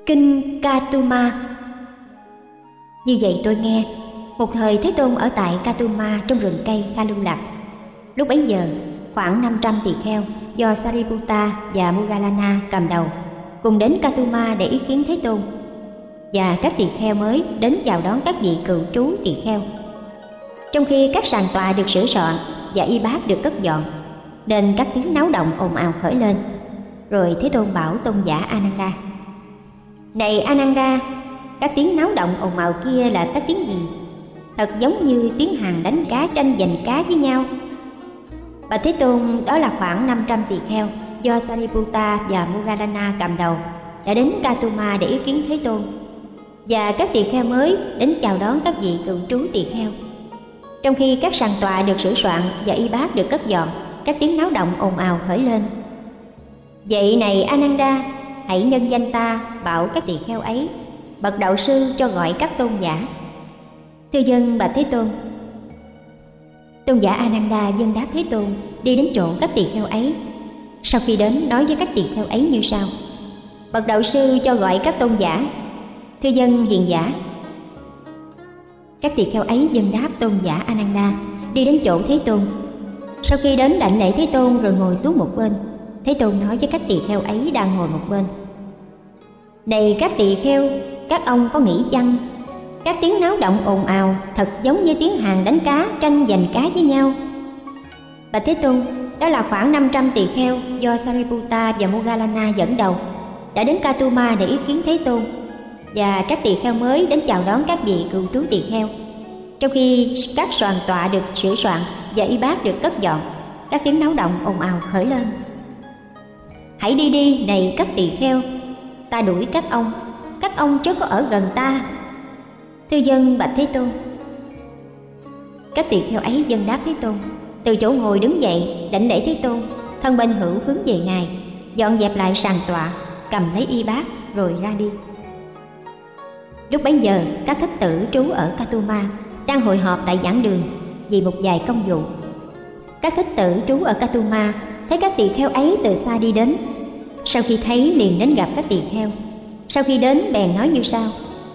Kinh Katuma. Như vậy tôi nghe, một thời Thế Tôn ở tại Katuma trong rừng cây Kha Lưu Lạc. Lúc bấy giờ, khoảng 500 tỳ kheo do Sariputta và Moggallana cầm đầu cùng đến Katuma để ý kiến Thế Tôn. Và các tỳ kheo mới đến chào đón các vị cựu trú tỳ kheo. Trong khi các sàn tọa được sửa soạn và y bát được cất dọn, nên các tiếng náo động ồn ào khởi lên. Rồi Thế Tôn bảo tôn giả Ananda: Này Ananda, các tiếng náo động ồn ào kia là các tiếng gì? Thật giống như tiếng hàng đánh cá tranh giành cá với nhau. Bạch Thế Tôn, đó là khoảng 500 tỳ kheo do Sariputta và Moggallana cầm đầu đã đến Katuma để ý kiến Thế Tôn. Và các tỳ kheo mới đến chào đón các vị cựu trú tỳ kheo. Trong khi các sàn tọa được sửa soạn và y bát được cất dọn, các tiếng náo động ồn ào khởi lên. Vậy này Ananda, hãy nhân danh ta bảo các tỳ kheo ấy, bậc đạo sư cho gọi các tôn giả. Thưa dân bạch Thế Tôn. Tôn giả Ananda dân đáp Thế Tôn, đi đến chỗ các tỳ kheo ấy. Sau khi đến, nói với các tỳ kheo ấy như sau: Bậc đạo sư cho gọi các tôn giả. Thưa dân hiền giả. Các tỳ kheo ấy dân đáp tôn giả Ananda, đi đến chỗ Thế Tôn. Sau khi đến đảnh lễ Thế Tôn rồi ngồi xuống một bên, Thế Tôn nói với các tỳ kheo ấy đang ngồi một bên: Này các tỳ kheo, các ông có nghĩ chăng các tiếng náo động ồn ào thật giống như tiếng hàng đánh cá tranh giành cá với nhau? Bạch Thế Tôn, đó là khoảng 500 tỳ kheo do Sariputta và Moggallana dẫn đầu đã đến Katuma để ý kiến Thế Tôn. Và các tỳ kheo mới đến chào đón các vị cựu trú tỳ kheo. Trong khi các soàn tọa được sửa soạn và y bát được cất dọn, các tiếng náo động ồn ào khởi lên. Hãy đi đi này các tỳ kheo, ta đuổi các ông chớ có ở gần ta. Thưa dân bạch Thế Tôn. Các tỳ kheo ấy dân đáp Thế Tôn, từ chỗ ngồi đứng dậy đảnh lễ Thế Tôn, thân bên hữu hướng về ngài, dọn dẹp lại sàn tọa, cầm lấy y bát rồi ra đi. Lúc bấy giờ, các thích tử trú ở Katuma đang hội họp tại giảng đường vì một vài công vụ. Các thích tử trú ở Katuma thấy các tỳ kheo ấy từ xa đi đến. Sau khi thấy liền đến gặp các tỳ kheo. Sau khi đến bèn nói như sau: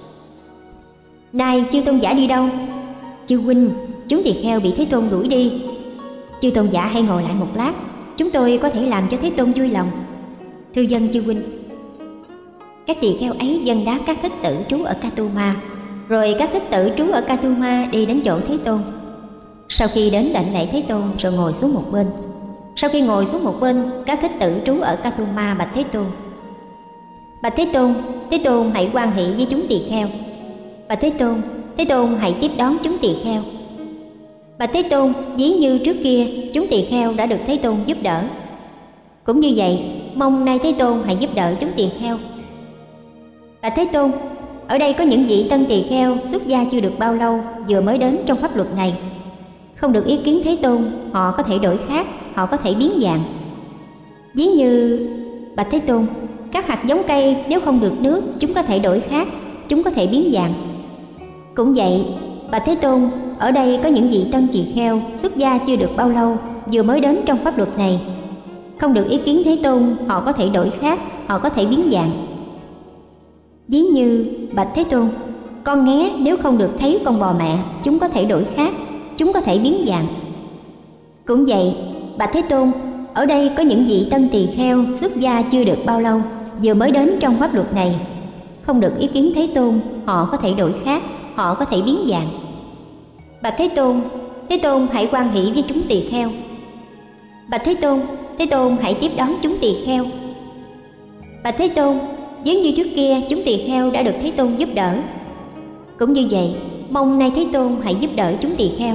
Này chư tôn giả đi đâu? Chư huynh, chúng tỳ kheo bị Thế Tôn đuổi đi. Chư tôn giả hãy ngồi lại một lát, chúng tôi có thể làm cho Thế Tôn vui lòng. Thưa dân chư huynh. Các tỳ kheo ấy dân đáp các thích tử trú ở Katuma. Rồi các thích tử trú ở Katuma đi đến chỗ Thế Tôn. Sau khi đến đảnh lễ Thế Tôn rồi ngồi xuống một bên. Sau khi ngồi xuống một bên, các thích tử trú ở Katuma bạch Thế Tôn: Bạch Thế Tôn hãy hoan hỷ với chúng tỳ kheo. Bạch Thế Tôn hãy tiếp đón chúng tỳ kheo. Bạch Thế Tôn, ví như trước kia chúng tỳ kheo đã được Thế Tôn giúp đỡ, cũng như vậy mong nay Thế Tôn hãy giúp đỡ chúng tỳ kheo. Bạch Thế Tôn, ở đây có những vị tân tỳ kheo xuất gia chưa được bao lâu vừa mới đến trong pháp luật này, không được ý kiến Thế Tôn, họ có thể đổi khác, họ có thể biến dạng. Ví như bạch Thế Tôn, các hạt giống cây nếu không được nước, chúng có thể đổi khác, chúng có thể biến dạng. Cũng vậy, bạch Thế Tôn, ở đây có những vị tân tỳ kheo xuất gia chưa được bao lâu vừa mới đến trong pháp luật này, không được ý kiến Thế Tôn, họ có thể đổi khác, họ có thể biến dạng. Ví như bạch Thế Tôn, con nghé nếu không được thấy con bò mẹ, chúng có thể đổi khác, chúng có thể biến dạng. Cũng vậy, bạch Thế Tôn, ở đây có những vị tân tỳ kheo xuất gia chưa được bao lâu vừa mới đến trong pháp luật này, không được ý kiến Thế Tôn, họ có thể đổi khác, họ có thể biến dạng. Bạch Thế Tôn hãy hoan hỷ với chúng tỳ kheo. Bạch Thế Tôn hãy tiếp đón chúng tỳ kheo. Bạch Thế Tôn, giống như trước kia chúng tỳ kheo đã được Thế Tôn giúp đỡ, cũng như vậy mong nay Thế Tôn hãy giúp đỡ chúng tỳ kheo.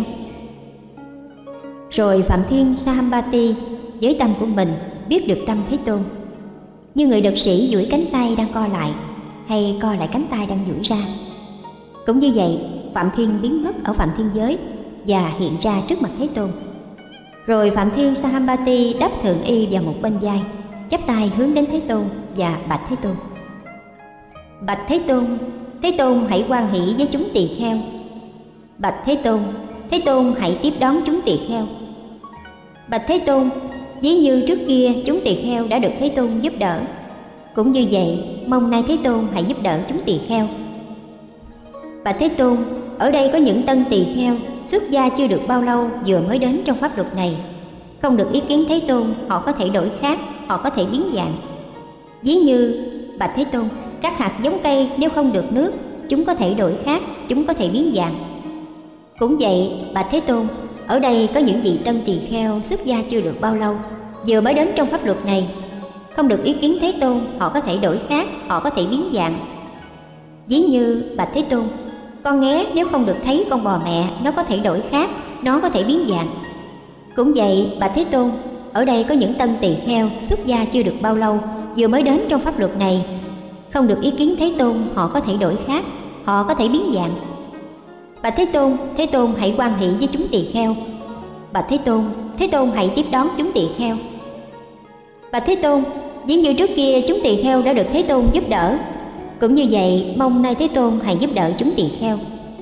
Rồi Phạm Thiên Sahambati với tâm của mình biết được tâm Thế Tôn, như người đật sĩ duỗi cánh tay đang co lại, hay co lại cánh tay đang duỗi ra. Cũng như vậy, Phạm Thiên biến mất ở Phạm Thiên giới và hiện ra trước mặt Thế Tôn. Rồi Phạm Thiên Sahambati đắp thượng y vào một bên vai, chắp tay hướng đến Thế Tôn và bạch Thế Tôn: Bạch Thế Tôn hãy hoan hỷ với chúng tỳ kheo. Bạch Thế Tôn hãy tiếp đón chúng tỳ kheo. Bạch Thế Tôn, ví như trước kia chúng tỳ kheo đã được Thế Tôn giúp đỡ, Cũng như vậy, mong nay Thế Tôn hãy giúp đỡ chúng tỳ kheo. Bạch Thế Tôn, ở đây có những tân tỳ kheo xuất gia chưa được bao lâu vừa mới đến trong pháp luật này, không được ý kiến Thế Tôn, họ có thể đổi khác, họ có thể biến dạng. Ví như bạch Thế Tôn, các hạt giống cây nếu không được nước, chúng có thể đổi khác, chúng có thể biến dạng. Cũng vậy, bạch Thế Tôn, ở đây có những vị tân tỳ kheo xuất gia chưa được bao lâu vừa mới đến trong pháp luật này, không được ý kiến Thế Tôn, họ có thể đổi khác, họ có thể biến dạng. Ví như bạch Thế Tôn, con nghé nếu không được thấy con bò mẹ, nó có thể đổi khác, nó có thể biến dạng. Cũng vậy, bạch Thế Tôn, ở đây có những tân tỳ kheo xuất gia chưa được bao lâu vừa mới đến trong pháp luật này, không được ý kiến Thế Tôn, họ có thể đổi khác, họ có thể biến dạng. Bạch Thế Tôn hãy quan hệ với chúng tỳ kheo. Bạch Thế Tôn hãy tiếp đón chúng tỳ kheo. Bạch Thế Tôn, ví như trước kia chúng tỳ kheo đã được Thế Tôn giúp đỡ, cũng như vậy mong nay Thế Tôn hãy giúp đỡ chúng tỳ kheo.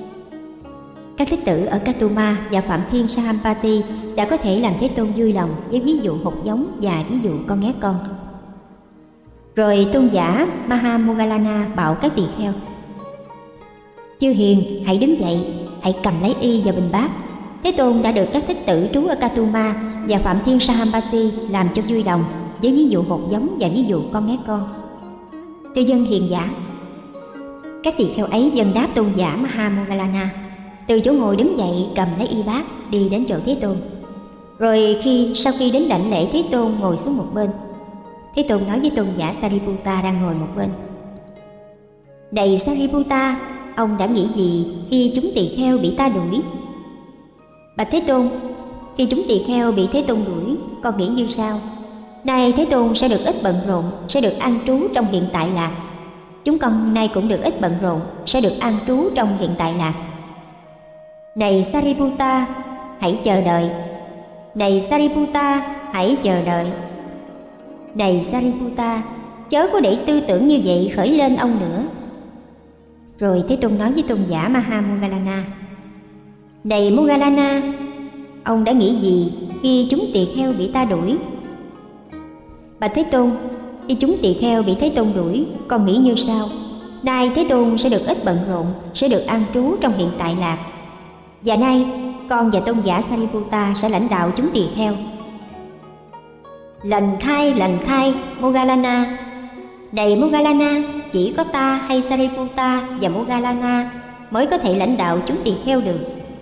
Các thích tử ở Katuma và Phạm Thiên Sahampati đã có thể làm Thế Tôn vui lòng với ví dụ hột giống và ví dụ con nghé con. Rồi tôn giả Mahamoggallana bảo các tỳ kheo: Chư hiền, hãy đứng dậy, hãy cầm lấy y và bình bát. Thế Tôn đã được các thích tử trú ở Katuma và Phạm Thiên Sahampati làm cho vui lòng với ví dụ hột giống và ví dụ con nghé con. Tư dân hiền giả. Các tỳ kheo ấy dâng đáp tôn giả Mahamoggallana, từ chỗ ngồi đứng dậy cầm lấy y bát đi đến chỗ Thế Tôn. Rồi sau khi đến đảnh lễ Thế Tôn ngồi xuống một bên, Thế Tôn nói với tôn giả Sariputta đang ngồi một bên: Này Sariputta, ông đã nghĩ gì khi chúng tỳ kheo bị ta đuổi? Bạch Thế Tôn, khi chúng tỳ kheo bị Thế Tôn đuổi, con nghĩ như sau: Nay Thế Tôn sẽ được ít bận rộn, sẽ được an trú trong hiện tại lạc. Chúng con nay cũng được ít bận rộn, sẽ được an trú trong hiện tại lạc. Này Sariputta, hãy chờ đợi. Này Sariputta, hãy chờ đợi. Này Sariputta, chớ có để tư tưởng như vậy khởi lên ông nữa. Rồi Thế Tôn nói với tôn giả Mahamoggallana: Này Moggallana, ông đã nghĩ gì khi chúng tỳ kheo bị ta đuổi? Bạch Thế Tôn, khi chúng tỳ kheo bị Thế Tôn đuổi, con nghĩ như sau: Nay Thế Tôn sẽ được ít bận rộn, sẽ được an trú trong hiện tại lạc. Và nay con và tôn giả Sariputta sẽ lãnh đạo chúng tỳ kheo. Lành thay Moggallana. Này Moggallana, chỉ có ta hay Sariputta và Moggallana mới có thể lãnh đạo chúng tỳ kheo được.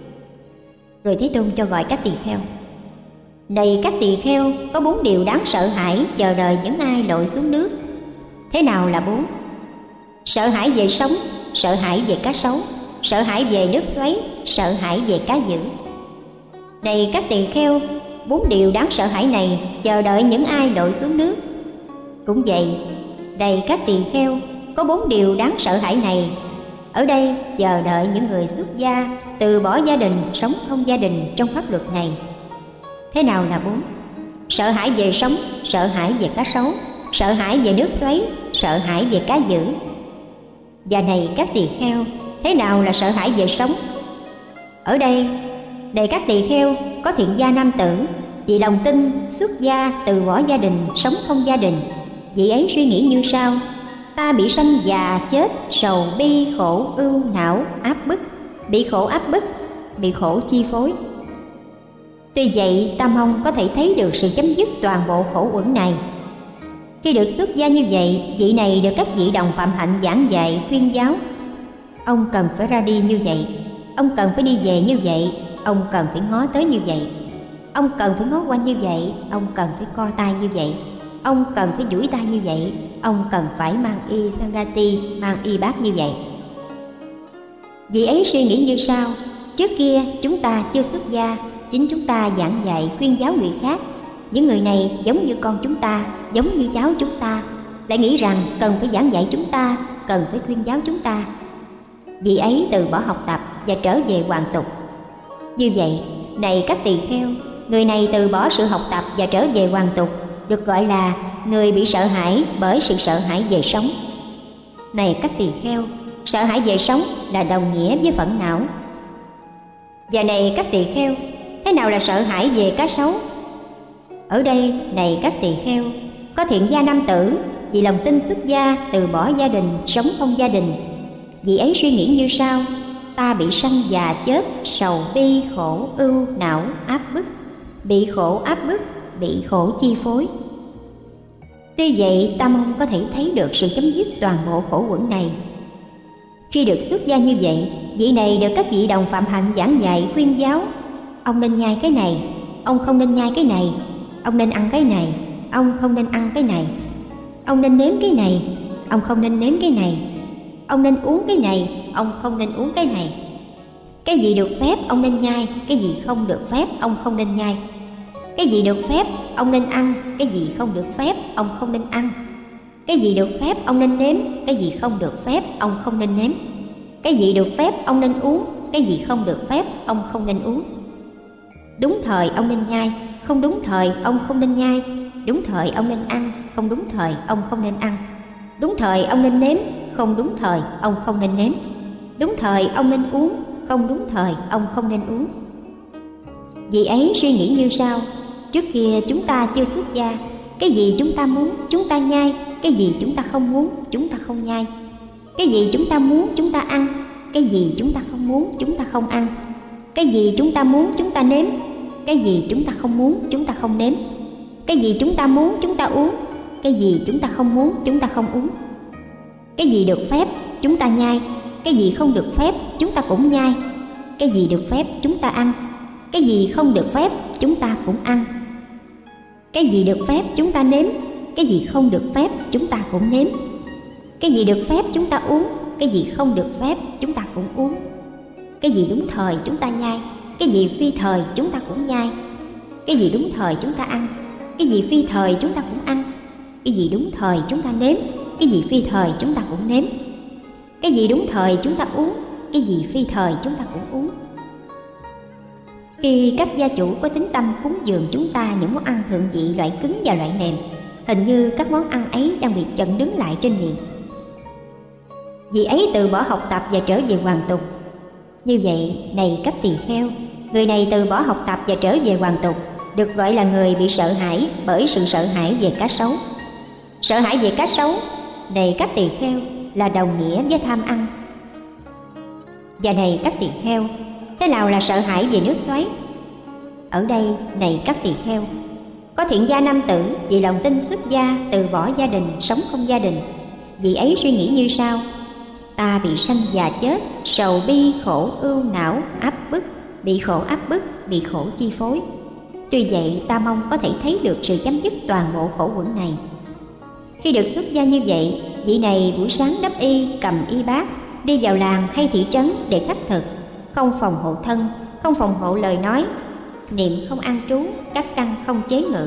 Rồi Thế Tôn cho gọi các tỳ kheo: Này các tỳ kheo, có 4 điều đáng sợ hãi chờ đợi những ai lội xuống nước. Thế nào là 4? Sợ hãi về sóng, sợ hãi về cá sấu, sợ hãi về nước xoáy, sợ hãi về cá dữ. Này các tỳ kheo, 4 điều đáng sợ hãi này chờ đợi những ai lội xuống nước. Cũng vậy, này các tỳ kheo, có 4 điều đáng sợ hãi này ở đây chờ đợi những người xuất gia từ bỏ gia đình, sống không gia đình trong pháp luật này. Thế nào là 4? Sợ hãi về sóng, sợ hãi về cá sấu, sợ hãi về nước xoáy, sợ hãi về cá dữ. Và này các tỳ kheo, thế nào là sợ hãi về sóng? Ở đây, này các tỳ kheo, có thiện gia nam tử vì lòng tin xuất gia từ bỏ gia đình, sống không gia đình. Vị ấy suy nghĩ như sau: Ta bị sanh già chết, sầu bi khổ ưu não áp bức, bị khổ áp bức, bị khổ chi phối. Tuy vậy, ta mong có thể thấy được sự chấm dứt toàn bộ khổ uẩn này. Khi được xuất gia như vậy, vị này được các vị đồng phạm hạnh giảng dạy khuyên giáo. Ông cần phải ra đi như vậy, ông cần phải đi về như vậy, ông cần phải ngó tới như vậy, ông cần phải ngó quanh như vậy, ông cần phải co tay như vậy, ông cần phải duỗi tay như vậy, ông cần phải mang y sangati, mang y bát như vậy. Vị ấy suy nghĩ như sau: Trước kia chúng ta chưa xuất gia, chính chúng ta giảng dạy khuyên giáo người khác. Những người này giống như con chúng ta, giống như cháu chúng ta, lại nghĩ rằng cần phải giảng dạy chúng ta, cần phải khuyên giáo chúng ta. Vị ấy từ bỏ học tập và trở về hoàn tục. Như vậy, này các tỳ kheo, người này từ bỏ sự học tập và trở về hoàn tục, được gọi là người bị sợ hãi bởi sự sợ hãi về sống. Này các tỳ kheo, sợ hãi về sống là đồng nghĩa với phẫn não. Và này các tỳ kheo, thế nào là sợ hãi về cá sấu? Ở đây, này các tỳ kheo, có thiện gia nam tử vì lòng tin xuất gia, từ bỏ gia đình, sống không gia đình. Vị ấy suy nghĩ như sau: ta bị sanh già chết, sầu bi khổ ưu não áp bức, bị khổ áp bức, bị khổ chi phối. Tuy vậy, ta mong có thể thấy được sự chấm dứt toàn bộ khổ uẩn này. Khi được xuất gia như vậy, vị này được các vị đồng phạm hạnh giảng dạy khuyên giáo: ông nên nhai cái này, ông không nên nhai cái này, ông nên ăn cái này, ông không nên ăn cái này, ông nên nếm cái này, ông không nên nếm cái này, ông nên uống cái này, ông không nên uống cái này. Cái gì được phép ông nên nhai, cái gì không được phép ông không nên nhai. Cái gì được phép ông nên ăn, cái gì không được phép ông không nên ăn. Cái gì được phép ông nên nếm, cái gì không được phép ông không nên nếm. Cái gì được phép ông nên uống, cái gì không được phép ông không nên uống. Đúng thời ông nên nhai, không đúng thời ông không nên nhai. Đúng thời ông nên ăn, không đúng thời ông không nên ăn. Đúng thời ông nên nếm, không đúng thời ông không nên nếm. Đúng thời ông nên uống, không đúng thời ông không nên uống. Vị ấy suy nghĩ như sau: trước kia chúng ta chưa xuất gia, cái gì chúng ta muốn chúng ta nhai, cái gì chúng ta không muốn chúng ta không nhai. Cái gì chúng ta muốn chúng ta ăn, cái gì chúng ta không muốn chúng ta không ăn. Cái gì chúng ta muốn chúng ta nếm, cái gì chúng ta không muốn chúng ta không nếm. Cái gì chúng ta muốn chúng ta uống, cái gì chúng ta không muốn chúng ta không uống. Cái gì được phép chúng ta nhai, cái gì không được phép chúng ta cũng nhai. Cái gì được phép chúng ta ăn, cái gì không được phép chúng ta cũng ăn. Cái gì được phép chúng ta nếm, cái gì không được phép chúng ta cũng nếm. Cái gì được phép chúng ta uống, cái gì không được phép chúng ta cũng uống. Cái gì đúng thời chúng ta nhai, cái gì phi thời chúng ta cũng nhai. Cái gì đúng thời chúng ta ăn, cái gì phi thời chúng ta cũng ăn. Cái gì đúng thời chúng ta nếm, cái gì phi thời chúng ta cũng nếm. Cái gì đúng thời chúng ta uống, cái gì phi thời chúng ta cũng uống. Khi các gia chủ có tính tâm cúng dường chúng ta những món ăn thượng vị loại cứng và loại mềm, hình như các món ăn ấy đang bị chặn đứng lại trên miệng. Vị ấy từ bỏ học tập và trở về hoàn tục. Như vậy, này các tỳ kheo, người này từ bỏ học tập và trở về hoàn tục, được gọi là người bị sợ hãi bởi sự sợ hãi về cá sấu. Sợ hãi về cá sấu, này các tỳ kheo, là đồng nghĩa với tham ăn. Và này các tỳ kheo, thế nào là sợ hãi về nước xoáy? Ở đây, này các tỳ kheo, có thiện gia nam tử vì lòng tin xuất gia, từ bỏ gia đình, sống không gia đình. Vị ấy suy nghĩ như sau: ta bị sanh già chết, sầu bi khổ ưu não áp bức, bị khổ áp bức, bị khổ chi phối. Tuy vậy, ta mong có thể thấy được sự chấm dứt toàn bộ khổ uẩn này. Khi được xuất gia như vậy, vị này buổi sáng đắp y, cầm y bát, đi vào làng hay thị trấn để khắc thực, không phòng hộ thân, không phòng hộ lời nói, niệm không an trú, các căn không chế ngự.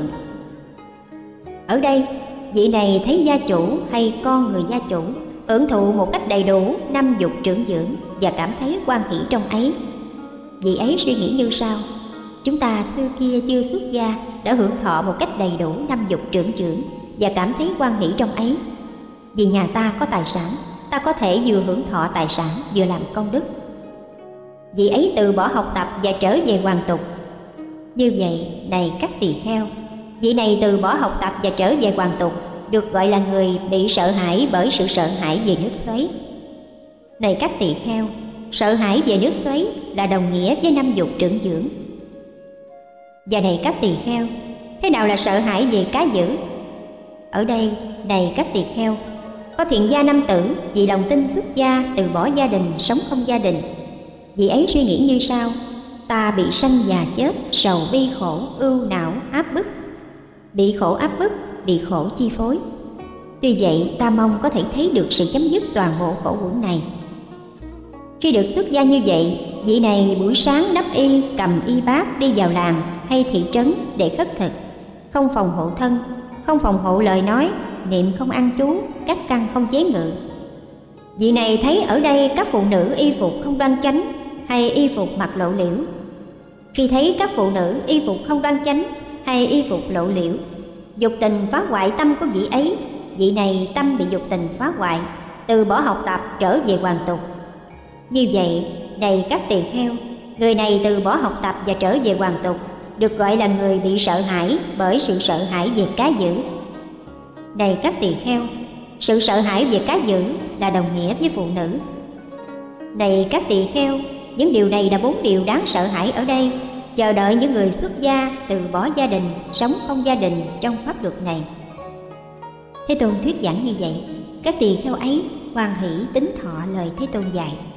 Ở đây, vị này thấy gia chủ hay con người gia chủ hưởng thụ một cách đầy đủ năm dục trưởng dưỡng và cảm thấy hoan hỷ trong ấy. Vị ấy suy nghĩ như sau: chúng ta xưa kia chưa xuất gia đã hưởng thọ một cách đầy đủ năm dục trưởng dưỡng và cảm thấy hoan hỷ trong ấy. Vì nhà ta có tài sản, ta có thể vừa hưởng thọ tài sản vừa làm công đức. Vị ấy từ bỏ học tập và trở về hoàn tục. Như vậy, này các tỳ kheo, vị này từ bỏ học tập và trở về hoàn tục, được gọi là người bị sợ hãi bởi sự sợ hãi về nước xoáy. Này các tỳ kheo, sợ hãi về nước xoáy là đồng nghĩa với năm dục trưởng dưỡng. Và này các tỳ kheo, thế nào là sợ hãi về cá dữ? Ở đây, này các tỳ kheo, có thiện gia nam tử vì lòng tin xuất gia, từ bỏ gia đình, sống không gia đình. Vị ấy suy nghĩ như sau: ta bị sanh già chết, sầu bi khổ ưu não áp bức, bị khổ áp bức, bị khổ chi phối. Tuy vậy, ta mong có thể thấy được sự chấm dứt toàn bộ khổ uẩn này. Khi được xuất gia như vậy, vị này buổi sáng đắp y, cầm y bát, đi vào làng hay thị trấn để khất thực, không phòng hộ thân, không phòng hộ lời nói, niệm không an trú, các căn không chế ngự. Vị này thấy ở đây các phụ nữ y phục không đoan chánh hay y phục mặc lộ liễu. Khi thấy các phụ nữ y phục không đoan chánh hay y phục lộ liễu, dục tình phá hoại tâm của vị ấy. Vị này tâm bị dục tình phá hoại, từ bỏ học tập trở về hoàn tục. Như vậy, này các tỳ kheo, người này từ bỏ học tập và trở về hoàn tục, được gọi là người bị sợ hãi bởi sự sợ hãi về cá dữ. Này các tỳ kheo, sự sợ hãi về cá dữ là đồng nghĩa với phụ nữ. Này các tỳ kheo, những điều này là 4 điều đáng sợ hãi ở đây, chờ đợi những người xuất gia từ bỏ gia đình, sống không gia đình trong pháp luật này. Thế Tôn thuyết giảng như vậy, các tỳ kheo ấy hoan hỷ tín thọ lời Thế Tôn dạy.